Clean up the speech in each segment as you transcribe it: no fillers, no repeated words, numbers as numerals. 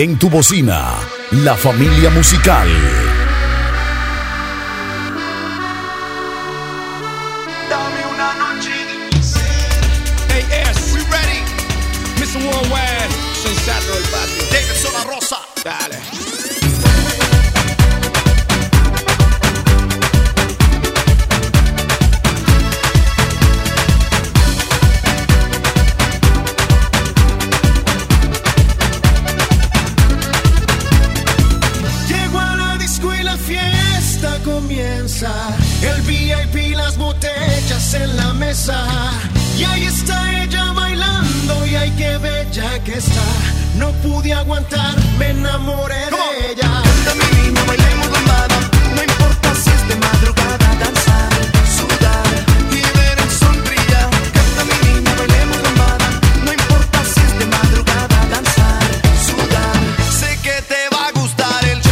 En tu bocina, La Familia Musical. Dame una noche difícil. Hey, S, we ready. Mr. Worldwide, sensato del patio. Davidson La Rosa. Dale. El VIP, las botellas en la mesa. Y ahí está ella bailando. Y ay, qué bella que está. No pude aguantar, me enamoré de ella. Canta mi niña, bailemos lambada. No importa si es de madrugada. Danzar, sudar y ver en sombría. Canta mi niña, bailemos lambada. No importa si es de madrugada. Danzar, sudar. Sé que te va a gustar el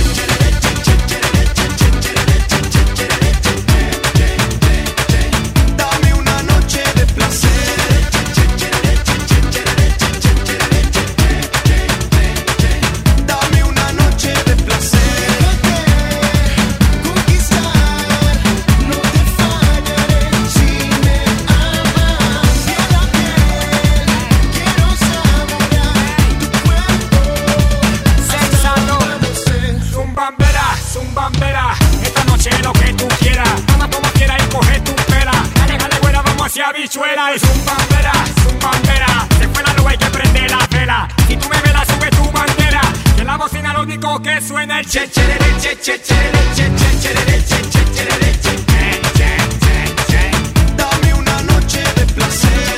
habichuela y zumbambera, se fue la luz, hay que prender la vela. Si tú me velas, sube tu bandera. Que en la bocina lo único que suena es che che che che che che che che che. Dame una noche de placer.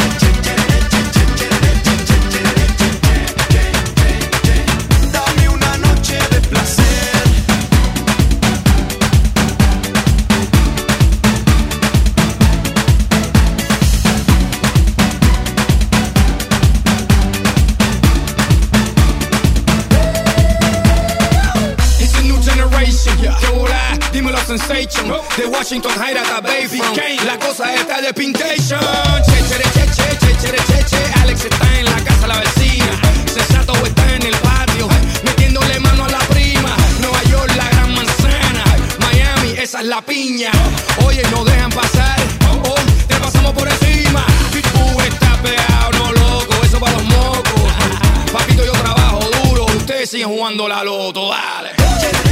Dame una noche de placer. Sensation. De Washington Heights hasta Bayfront. La cosa está de Pintation. Che, che, che, che, che, che, che, che. Alex está en la casa, la vecina. Sensato está en el patio, metiéndole mano a la prima. Nueva York, la gran manzana. Miami, esa es la piña. Oye, no dejan pasar. Oh, te pasamos por encima. Pitbull está pegado, no loco. Eso para los mocos. Papito, yo trabajo duro. Ustedes siguen jugando la loto, dale.